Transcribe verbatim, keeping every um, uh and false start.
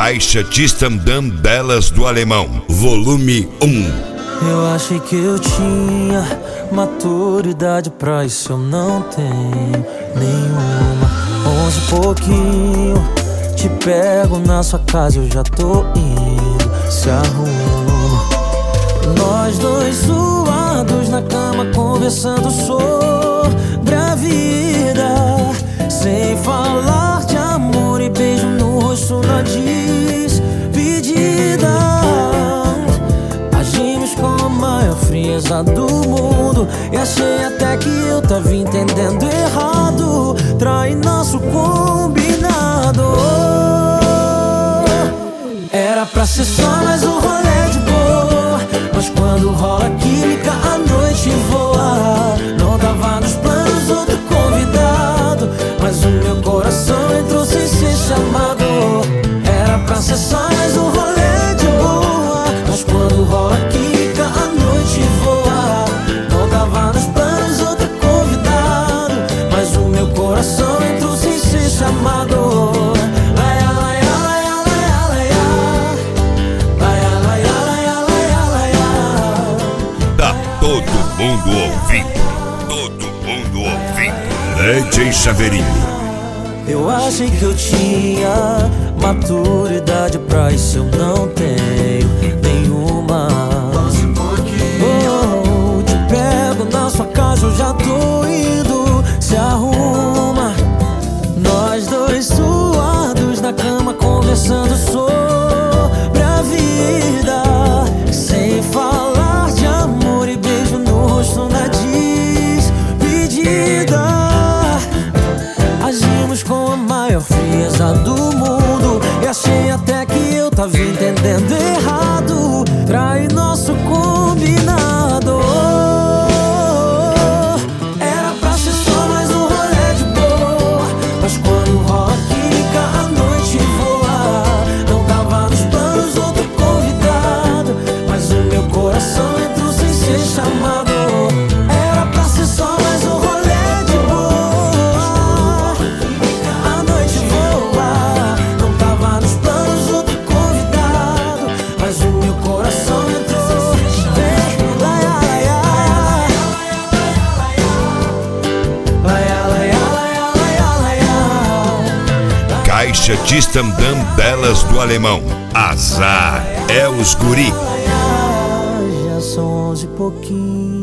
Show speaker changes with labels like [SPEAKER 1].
[SPEAKER 1] Caixa Tistandam Delas do Alemão, volume um.
[SPEAKER 2] Eu achei que eu tinha maturidade pra isso, eu não tenho nenhuma. Onze e pouquinho, te pego na sua casa, eu já tô indo, se arruma. Nós dois suados na cama, conversando sobre a vida, sem falar de amor e beijo no rosto na despedida. Agimos com a maior frieza do mundo e achei até que eu tava entendendo errado. Trai nosso combinado. Era pra ser só mais um rolê de boa, mas quando rola química a noite voa. Não tava nos planos outro convidado, mas o meu coração entrou sem ser chamado. Era pra ser só mais um rolê de boa, mas quando rola química a noite voa. Não tava nos planos outro convidado, mas o meu coração entrou sem ser chamado.
[SPEAKER 1] Todo mundo ouvindo, todo mundo ouvindo. D J Chaveirinho.
[SPEAKER 2] Eu achei que eu tinha maturidade pra isso, eu não tenho nenhuma. Oh, te pego na sua casa, eu já tô indo, se arruma. Nós dois suados na cama, conversando sobre a vida, sem falar de amor e beijo no rosto na despedida. Agimos com a maior frieza do mundo e achei até que eu tava entendendo errado. Trai nosso combinado. Era pra ser só mais um rolê de boa, mas quando rola química a noite voa. Não tava nos planos outro convidado, mas o meu coração entrou sem ser chamado. Era pra ser só mais um rolê de boa, a noite voa. Não tava nos planos outro convidado, mas o meu coração entrou. Vem, laia, laia, laia, laia, laia, laia.
[SPEAKER 1] Caixa Tistandam Delas do Alemão, azar é os guri.
[SPEAKER 2] Já são onze e pouquinho.